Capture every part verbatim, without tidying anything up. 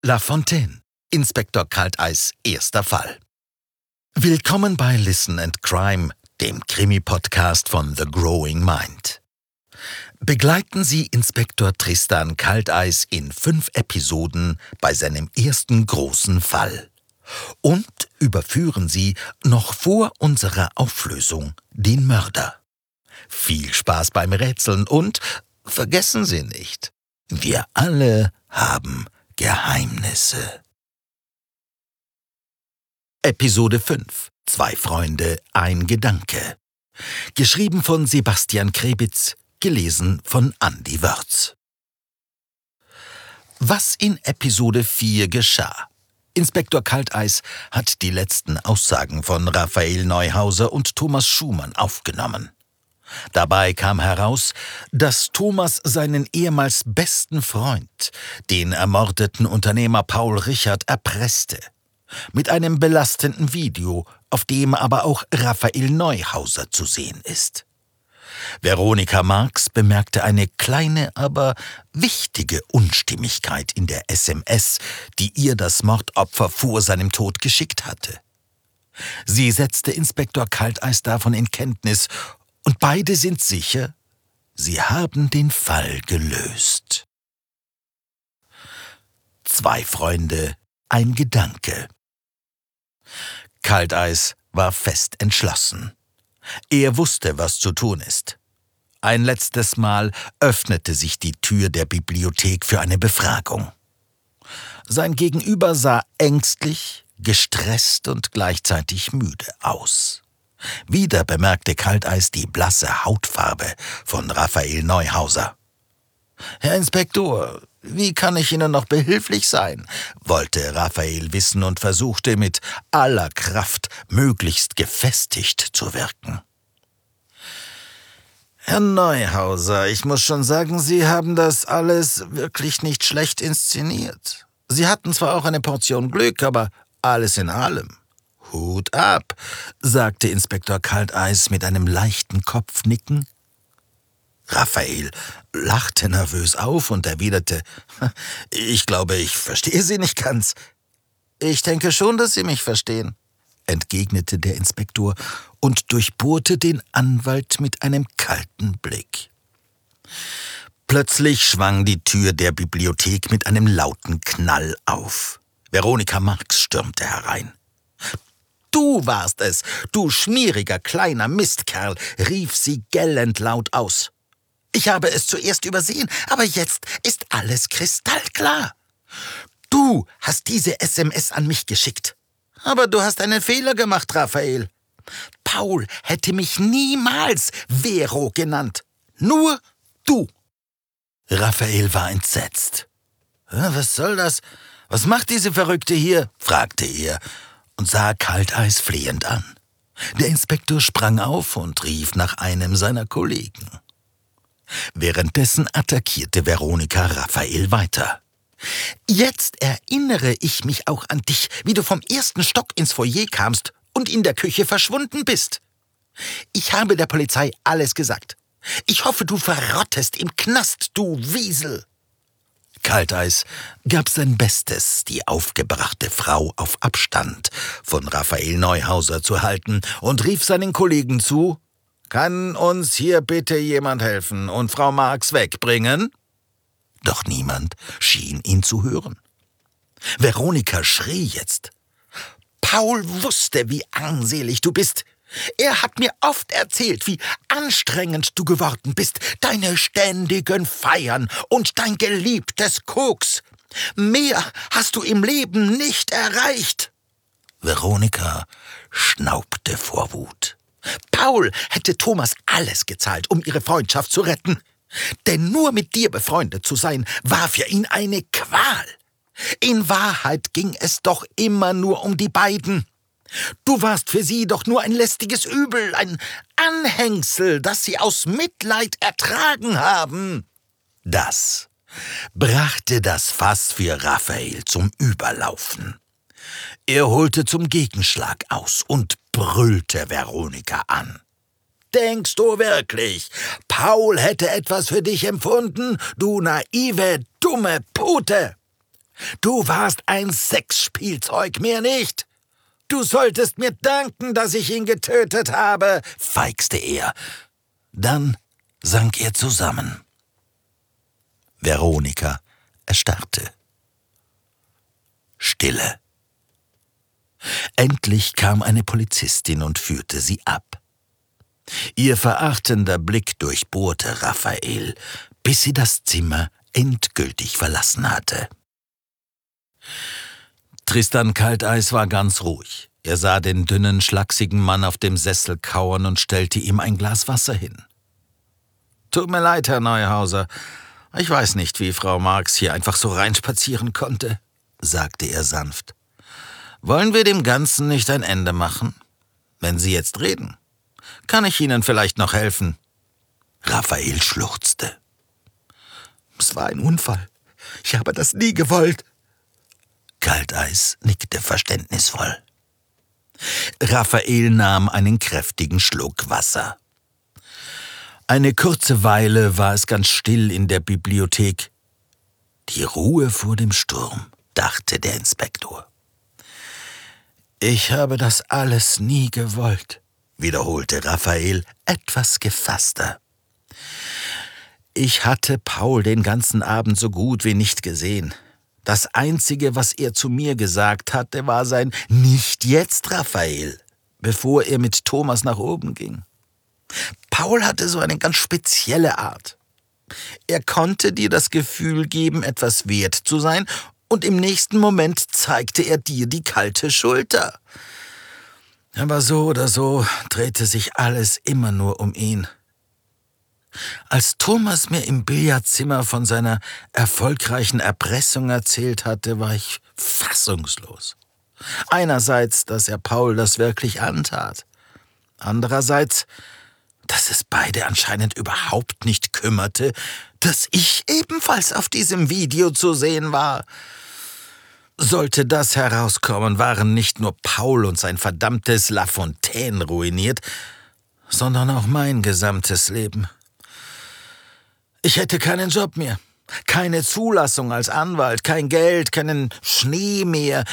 La Fontaine, Inspektor Kalteis erster Fall. Willkommen bei Listen and Crime, dem Krimi-Podcast von The Growing Mind. Begleiten Sie Inspektor Tristan Kalteis in fünf Episoden bei seinem ersten großen Fall. Und überführen Sie noch vor unserer Auflösung den Mörder. Viel Spaß beim Rätseln und vergessen Sie nicht, wir alle haben Geheimnisse. Episode fünf. Zwei Freunde, ein Gedanke. Geschrieben von Sebastian Krebitz, gelesen von Andi Wörz. Was in Episode vier geschah? Inspektor Kalteis hat die letzten Aussagen von Raphael Neuhauser und Thomas Schumann aufgenommen. Dabei kam heraus, dass Thomas seinen ehemals besten Freund, den ermordeten Unternehmer Paul Richard, erpresste. Mit einem belastenden Video, auf dem aber auch Raphael Neuhauser zu sehen ist. Veronika Marx bemerkte eine kleine, aber wichtige Unstimmigkeit in der S M S, die ihr das Mordopfer vor seinem Tod geschickt hatte. Sie setzte Inspektor Kalteis davon in Kenntnis, und beide sind sicher, sie haben den Fall gelöst. Zwei Freunde, ein Gedanke. Kalteis war fest entschlossen. Er wusste, was zu tun ist. Ein letztes Mal öffnete sich die Tür der Bibliothek für eine Befragung. Sein Gegenüber sah ängstlich, gestresst und gleichzeitig müde aus. Wieder bemerkte Kalteis die blasse Hautfarbe von Raphael Neuhauser. »Herr Inspektor, wie kann ich Ihnen noch behilflich sein?« wollte Raphael wissen und versuchte mit aller Kraft möglichst gefestigt zu wirken. »Herr Neuhauser, ich muss schon sagen, Sie haben das alles wirklich nicht schlecht inszeniert. Sie hatten zwar auch eine Portion Glück, aber alles in allem. Hut ab«, sagte Inspektor Kalteis mit einem leichten Kopfnicken. Raphael lachte nervös auf und erwiderte, »Ich glaube, ich verstehe Sie nicht ganz.« »Ich denke schon, dass Sie mich verstehen«, entgegnete der Inspektor und durchbohrte den Anwalt mit einem kalten Blick. Plötzlich schwang die Tür der Bibliothek mit einem lauten Knall auf. Veronika Marx stürmte herein. »Du warst es, du schmieriger kleiner Mistkerl«, rief sie gellend laut aus. »Ich habe es zuerst übersehen, aber jetzt ist alles kristallklar. Du hast diese S M S an mich geschickt. Aber du hast einen Fehler gemacht, Raphael. Paul hätte mich niemals Vero genannt. Nur du.« Raphael war entsetzt. »Was soll das? Was macht diese Verrückte hier?« fragte er und sah Kalteis flehend an. Der Inspektor sprang auf und rief nach einem seiner Kollegen. Währenddessen attackierte Veronika Raphael weiter. »Jetzt erinnere ich mich auch an dich, wie du vom ersten Stock ins Foyer kamst und in der Küche verschwunden bist. Ich habe der Polizei alles gesagt. Ich hoffe, du verrottest im Knast, du Wiesel.« Kalteis gab sein Bestes, die aufgebrachte Frau auf Abstand von Raphael Neuhauser zu halten und rief seinen Kollegen zu, »Kann uns hier bitte jemand helfen und Frau Marx wegbringen?« Doch niemand schien ihn zu hören. Veronika schrie jetzt. »Paul wusste, wie armselig du bist. Er hat mir oft erzählt, wie anstrengend du geworden bist, deine ständigen Feiern und dein geliebtes Koks. Mehr hast du im Leben nicht erreicht.« Veronika schnaubte vor Wut. Paul hätte Thomas alles gezahlt, um ihre Freundschaft zu retten. Denn nur mit dir befreundet zu sein, war für ihn eine Qual. In Wahrheit ging es doch immer nur um die beiden. Du warst für sie doch nur ein lästiges Übel, ein Anhängsel, das sie aus Mitleid ertragen haben. Das brachte das Fass für Raphael zum Überlaufen. Er holte zum Gegenschlag aus und brüllte Veronika an. »Denkst du wirklich, Paul hätte etwas für dich empfunden, du naive, dumme Pute? Du warst ein Sexspielzeug, mehr nicht. Du solltest mir danken, dass ich ihn getötet habe, feixte er. Dann sank er zusammen. Veronika erstarrte. Stille. Endlich kam eine Polizistin und führte sie ab. Ihr verachtender Blick durchbohrte Raphael, bis sie das Zimmer endgültig verlassen hatte. Tristan Kalteis war ganz ruhig. Er sah den dünnen, schlachsigen Mann auf dem Sessel kauern und stellte ihm ein Glas Wasser hin. »Tut mir leid, Herr Neuhauser. Ich weiß nicht, wie Frau Marx hier einfach so reinspazieren konnte«, sagte er sanft. »Wollen wir dem Ganzen nicht ein Ende machen? Wenn Sie jetzt reden, kann ich Ihnen vielleicht noch helfen?« Raphael schluchzte. »Es war ein Unfall. Ich habe das nie gewollt.« Kalteis nickte verständnisvoll. Raphael nahm einen kräftigen Schluck Wasser. Eine kurze Weile war es ganz still in der Bibliothek. Die Ruhe vor dem Sturm, dachte der Inspektor. »Ich habe das alles nie gewollt«, wiederholte Raphael etwas gefasster. »Ich hatte Paul den ganzen Abend so gut wie nicht gesehen. Das Einzige, was er zu mir gesagt hatte, war sein »Nicht jetzt, Raphael«, bevor er mit Thomas nach oben ging. Paul hatte so eine ganz spezielle Art. Er konnte dir das Gefühl geben, etwas wert zu sein, und im nächsten Moment zeigte er dir die kalte Schulter. Aber so oder so drehte sich alles immer nur um ihn. Als Thomas mir im Billardzimmer von seiner erfolgreichen Erpressung erzählt hatte, war ich fassungslos. Einerseits, dass er Paul das wirklich antat. Andererseits, dass es beide anscheinend überhaupt nicht kümmerte, dass ich ebenfalls auf diesem Video zu sehen war. Sollte das herauskommen, waren nicht nur Paul und sein verdammtes La Fontaine ruiniert, sondern auch mein gesamtes Leben. Ich hätte keinen Job mehr, keine Zulassung als Anwalt, kein Geld, keinen Schnee mehr.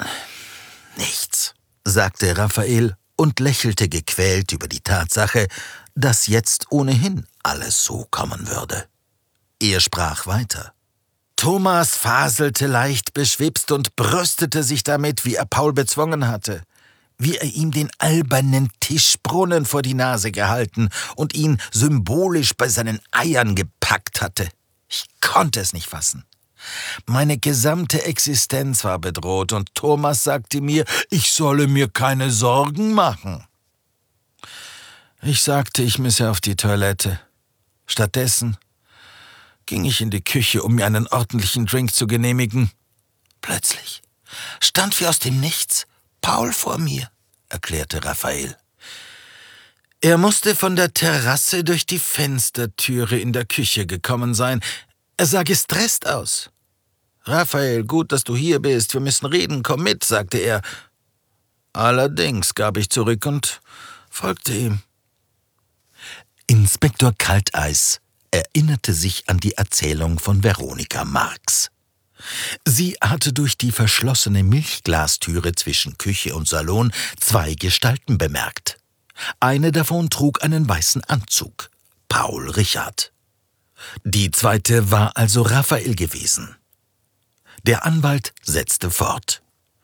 Nichts, sagte Raphael und lächelte gequält über die Tatsache, dass jetzt ohnehin alles so kommen würde. Er sprach weiter. Thomas faselte leicht beschwipst und brüstete sich damit, wie er Paul bezwungen hatte, wie er ihm den albernen Tischbrunnen vor die Nase gehalten und ihn symbolisch bei seinen Eiern gepackt hatte. Ich konnte es nicht fassen. Meine gesamte Existenz war bedroht und Thomas sagte mir, ich solle mir keine Sorgen machen. Ich sagte, ich müsse auf die Toilette. Stattdessen ging ich in die Küche, um mir einen ordentlichen Drink zu genehmigen. Plötzlich stand wie aus dem Nichts Paul vor mir, erklärte Raphael. Er musste von der Terrasse durch die Fenstertüre in der Küche gekommen sein. Er sah gestresst aus. »Raphael, gut, dass du hier bist. Wir müssen reden. Komm mit«, sagte er. Allerdings, gab ich zurück und folgte ihm. Inspektor Kalteis erinnerte sich an die Erzählung von Veronika Marx. Sie hatte durch die verschlossene Milchglastüre zwischen Küche und Salon zwei Gestalten bemerkt. Eine davon trug einen weißen Anzug, Paul Richard. Die zweite war also Raphael gewesen. Der Anwalt setzte fort.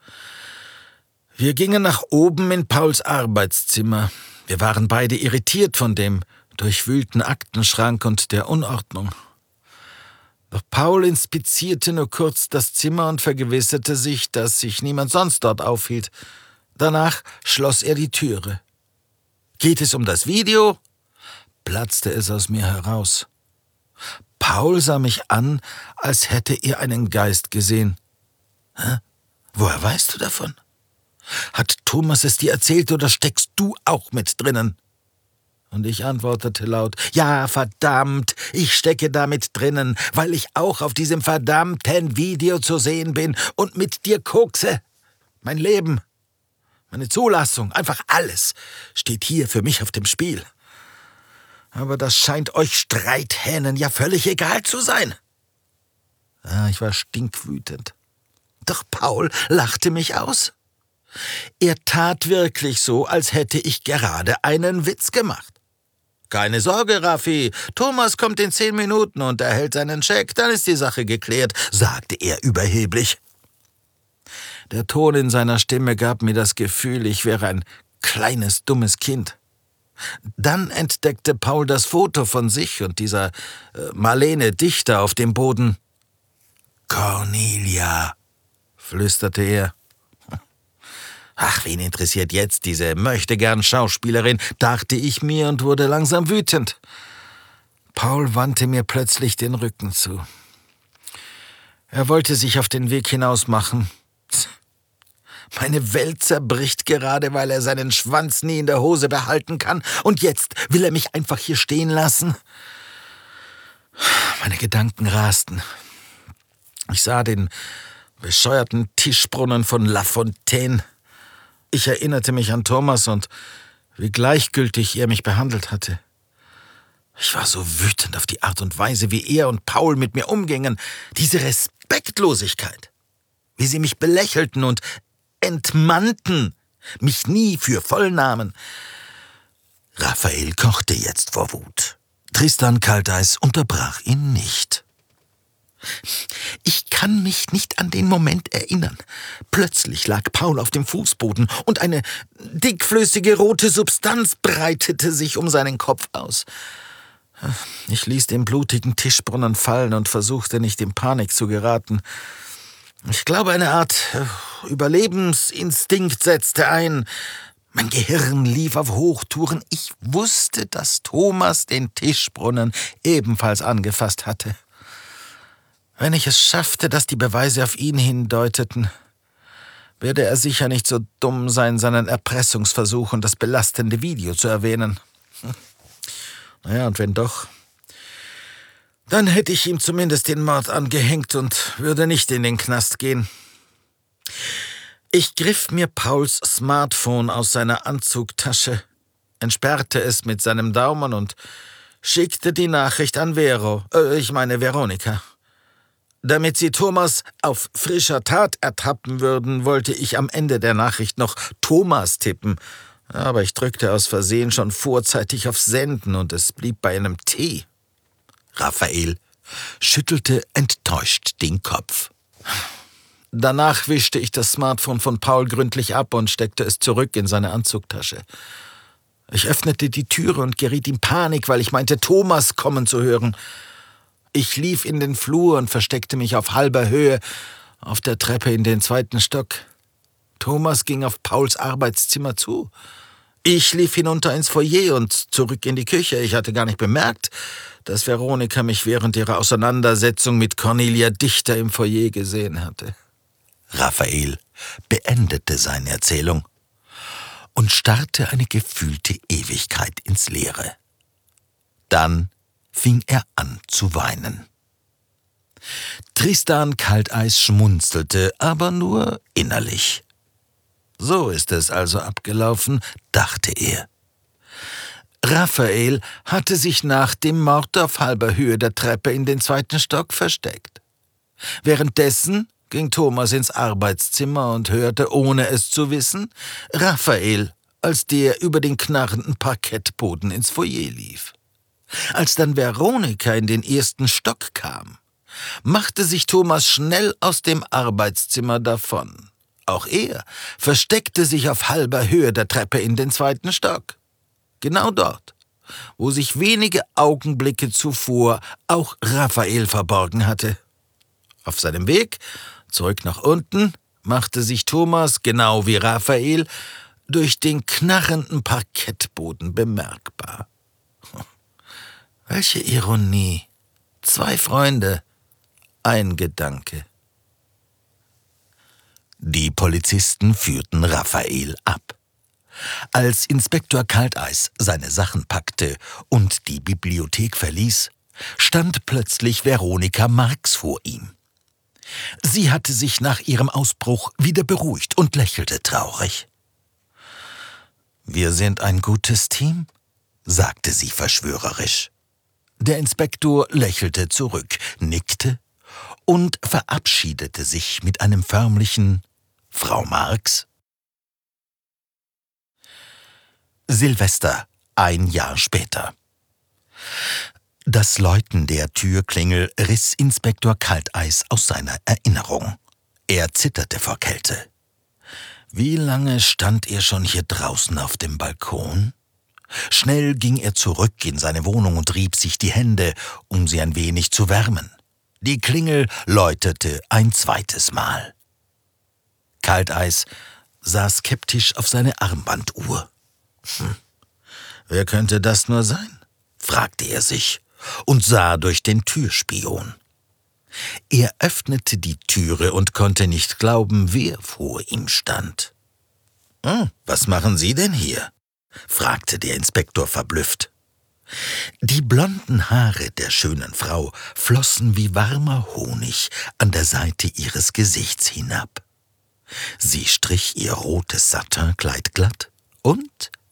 Wir gingen nach oben in Pauls Arbeitszimmer. Wir waren beide irritiert von dem durchwühlten Aktenschrank und der Unordnung. Doch Paul inspizierte nur kurz das Zimmer und vergewisserte sich, dass sich niemand sonst dort aufhielt. Danach schloss er die Türe. »Geht es um das Video?« platzte es aus mir heraus. Paul sah mich an, als hätte er einen Geist gesehen. »Hä? Woher weißt du davon? Hat Thomas es dir erzählt oder steckst du auch mit drinnen?« Und ich antwortete laut, »Ja, verdammt, ich stecke da mit drinnen, weil ich auch auf diesem verdammten Video zu sehen bin und mit dir kokse. Mein Leben, meine Zulassung, einfach alles steht hier für mich auf dem Spiel. Aber das scheint euch Streithähnen ja völlig egal zu sein.« Ah, ich war stinkwütend. Doch Paul lachte mich aus. Er tat wirklich so, als hätte ich gerade einen Witz gemacht. »Keine Sorge, Raffi, Thomas kommt in zehn Minuten und erhält seinen Scheck, dann ist die Sache geklärt«, sagte er überheblich. Der Ton in seiner Stimme gab mir das Gefühl, ich wäre ein kleines, dummes Kind. Dann entdeckte Paul das Foto von sich und dieser äh, Marlene Dichter auf dem Boden. »Cornelia«, flüsterte er. »Ach, wen interessiert jetzt diese Möchtegern-Schauspielerin«, dachte ich mir und wurde langsam wütend. Paul wandte mir plötzlich den Rücken zu. Er wollte sich auf den Weg hinaus machen. Meine Welt zerbricht gerade, weil er seinen Schwanz nie in der Hose behalten kann. Und jetzt will er mich einfach hier stehen lassen. Meine Gedanken rasten. Ich sah den bescheuerten Tischbrunnen von La Fontaine. Ich erinnerte mich an Thomas und wie gleichgültig er mich behandelt hatte. Ich war so wütend auf die Art und Weise, wie er und Paul mit mir umgingen. Diese Respektlosigkeit. Wie sie mich belächelten und entmannten, mich nie für voll nahmen. Raphael kochte jetzt vor Wut. Tristan Kalteis unterbrach ihn nicht. Ich kann mich nicht an den Moment erinnern. Plötzlich lag Paul auf dem Fußboden und eine dickflüssige rote Substanz breitete sich um seinen Kopf aus. Ich ließ den blutigen Tischbrunnen fallen und versuchte nicht in Panik zu geraten. Ich glaube, eine Art Überlebensinstinkt setzte ein. Mein Gehirn lief auf Hochtouren. Ich wusste, dass Thomas den Tischbrunnen ebenfalls angefasst hatte. Wenn ich es schaffte, dass die Beweise auf ihn hindeuteten, werde er sicher nicht so dumm sein, seinen Erpressungsversuch und das belastende Video zu erwähnen. Naja, und wenn doch, dann hätte ich ihm zumindest den Mord angehängt und würde nicht in den Knast gehen. Ich griff mir Pauls Smartphone aus seiner Anzugtasche, entsperrte es mit seinem Daumen und schickte die Nachricht an Vero, äh, ich meine Veronika. Damit sie Thomas auf frischer Tat ertappen würden, wollte ich am Ende der Nachricht noch Thomas tippen. Aber ich drückte aus Versehen schon vorzeitig auf Senden und es blieb bei einem T. Raphael schüttelte enttäuscht den Kopf. Danach wischte ich das Smartphone von Paul gründlich ab und steckte es zurück in seine Anzugtasche. Ich öffnete die Türe und geriet in Panik, weil ich meinte, Thomas kommen zu hören. Ich lief in den Flur und versteckte mich auf halber Höhe auf der Treppe in den zweiten Stock. Thomas ging auf Pauls Arbeitszimmer zu. Ich lief hinunter ins Foyer und zurück in die Küche. Ich hatte gar nicht bemerkt, dass Veronika mich während ihrer Auseinandersetzung mit Cornelia Dichter im Foyer gesehen hatte. Raphael beendete seine Erzählung und starrte eine gefühlte Ewigkeit ins Leere. Dann fing er an zu weinen. Tristan Kalteis schmunzelte, aber nur innerlich. So ist es also abgelaufen, dachte er. Raphael hatte sich nach dem Mord auf halber Höhe der Treppe in den zweiten Stock versteckt. Währenddessen ging Thomas ins Arbeitszimmer und hörte, ohne es zu wissen, Raphael, als der über den knarrenden Parkettboden ins Foyer lief. Als dann Veronika in den ersten Stock kam, machte sich Thomas schnell aus dem Arbeitszimmer davon. Auch er versteckte sich auf halber Höhe der Treppe in den zweiten Stock. Genau dort, wo sich wenige Augenblicke zuvor auch Raphael verborgen hatte. Auf seinem Weg zurück nach unten machte sich Thomas, genau wie Raphael, durch den knarrenden Parkettboden bemerkbar. Welche Ironie. Zwei Freunde, ein Gedanke. Die Polizisten führten Raphael ab. Als Inspektor Kalteis seine Sachen packte und die Bibliothek verließ, stand plötzlich Veronika Marx vor ihm. Sie hatte sich nach ihrem Ausbruch wieder beruhigt und lächelte traurig. »Wir sind ein gutes Team«, sagte sie verschwörerisch. Der Inspektor lächelte zurück, nickte und verabschiedete sich mit einem förmlichen »Frau Marx?« Silvester, ein Jahr später. Das Läuten der Türklingel riss Inspektor Kalteis aus seiner Erinnerung. Er zitterte vor Kälte. Wie lange stand er schon hier draußen auf dem Balkon? Schnell ging er zurück in seine Wohnung und rieb sich die Hände, um sie ein wenig zu wärmen. Die Klingel läutete ein zweites Mal. Kalteis sah skeptisch auf seine Armbanduhr. Hm, wer könnte das nur sein? Fragte er sich und sah durch den Türspion. Er öffnete die Türe und konnte nicht glauben, wer vor ihm stand. »Hm, was machen Sie denn hier?« fragte der Inspektor verblüfft. Die blonden Haare der schönen Frau flossen wie warmer Honig an der Seite ihres Gesichts hinab. Sie strich ihr rotes Satinkleid glatt und